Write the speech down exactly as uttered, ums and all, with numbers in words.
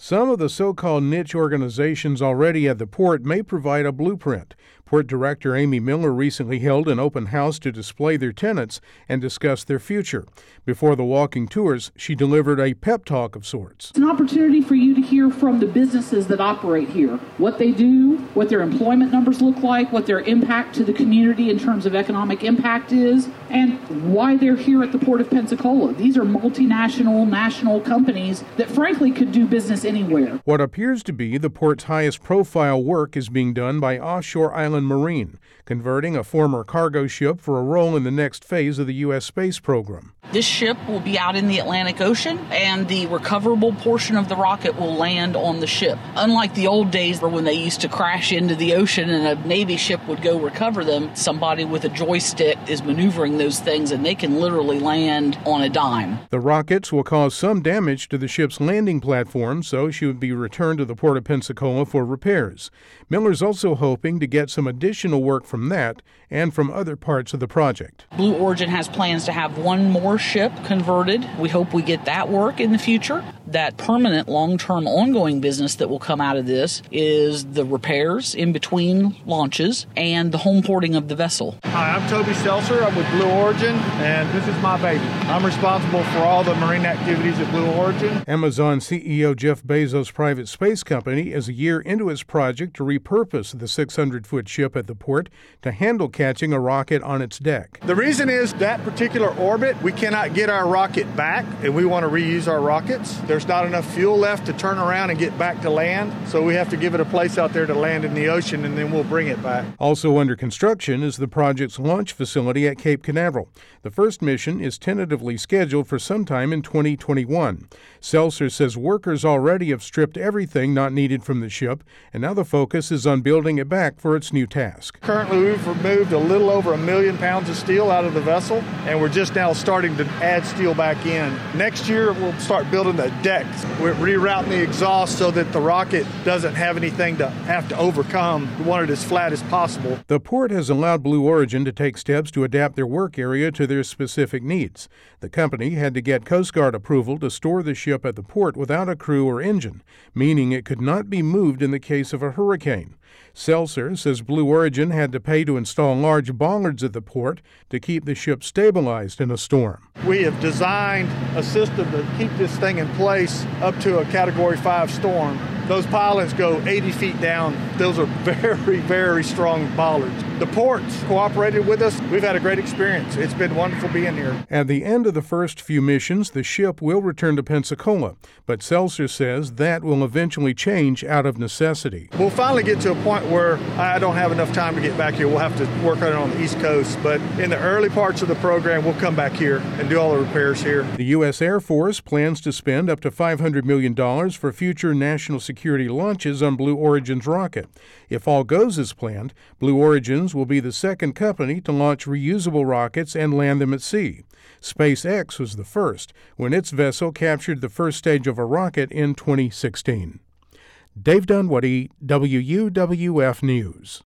Some of the so-called niche organizations already at the port may provide a blueprint. Port Director Amy Miller recently held an open house to display their tenants and discuss their future. Before the walking tours, she delivered a pep talk of sorts. It's an opportunity for you to hear from the businesses that operate here, what they do, what their employment numbers look like, what their impact to the community in terms of economic impact is, and why they're here at the Port of Pensacola. These are multinational, national companies that frankly could do business anywhere. What appears to be the port's highest profile work is being done by Offshore Island Marine, converting a former cargo ship for a role in the next phase of the U S space program. This ship will be out in the Atlantic Ocean, and the recoverable portion of the rocket will land on the ship. Unlike the old days when they used to crash into the ocean and a Navy ship would go recover them, somebody with a joystick is maneuvering those things, and they can literally land on a dime. The rockets will cause some damage to the ship's landing platform, so she would be returned to the Port of Pensacola for repairs. Miller's also hoping to get some additional work from that and from other parts of the project. Blue Origin has plans to have one more ship converted. We hope we get that work in the future. That permanent, long-term, ongoing business that will come out of this is the repairs in between launches and the home porting of the vessel. Hi, I'm Toby Seltzer. I'm with Blue Origin, and this is my baby. I'm responsible for all the marine activities at Blue Origin. Amazon C E O Jeff Bezos' private space company is a year into its project to repurpose the six hundred foot ship at the port to handle catching a rocket on its deck. The reason is that particular orbit, we cannot get our rocket back, and we want to reuse our rockets. There's not enough fuel left to turn around and get back to land, so we have to give it a place out there to land in the ocean, and then we'll bring it back. Also under construction is the project's launch facility at Cape Canaveral. The first mission is tentatively scheduled for sometime in twenty twenty-one. Seltzer says workers already have stripped everything not needed from the ship, and now the focus is on building it back for its new task. Currently, we've removed a little over a million pounds of steel out of the vessel, and we're just now starting to add steel back in. Next year, we'll start building the decks. We're rerouting the exhaust so that the rocket doesn't have anything to have to overcome. We want it as flat as possible. The port has allowed Blue Origin to take steps to adapt their work area to their specific needs. The company had to get Coast Guard approval to store the ship at the port without a crew or engine, meaning it could not be moved in the case of a hurricane. Seltzer says Blue Origin had to pay to install large bollards at the port to keep the ship stabilized in a storm. We have designed a system to keep this thing in place up to a Category five storm. Those pylons go eighty feet down. Those are very, very strong bollards. The ports cooperated with us. We've had a great experience. It's been wonderful being here. At the end of the first few missions, the ship will return to Pensacola, but Seltzer says that will eventually change out of necessity. We'll finally get to a point where I don't have enough time to get back here. We'll have to work on it on the East Coast, but in the early parts of the program, we'll come back here and do all the repairs here. The U S Air Force plans to spend up to five hundred million dollars for future national security launches on Blue Origin's rocket. If all goes as planned, Blue Origins will be the second company to launch reusable rockets and land them at sea. SpaceX was the first, when its vessel captured the first stage of a rocket in twenty sixteen. Dave Dunwoody, W U W F News.